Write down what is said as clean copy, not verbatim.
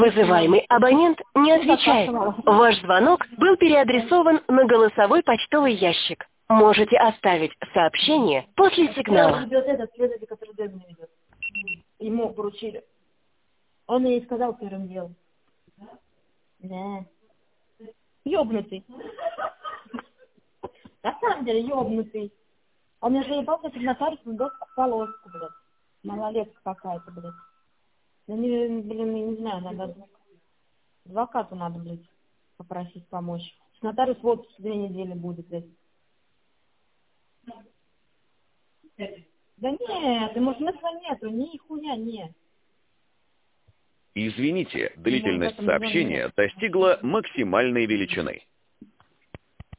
Вызываемый абонент не отвечает. Ваш звонок был переадресован на голосовой почтовый ящик. Можете оставить сообщение после сигнала. Ведет этот следователь, который Дебина ведет. Ему поручили. Он ей сказал первым делом. Да. Ёбнутый. На самом деле ёбнутый. Он мне же ебал, как нотариусную доску полоску, блядь. Малолетка какая-то, блядь. Ну, не знаю, надо... Адвокату надо, блядь, попросить помочь. С нотариус в отпуск 2 недели будет, блядь. Да нет, ему смысла нету, ни хуя нет. Извините, длительность сообщения достигла максимальной величины.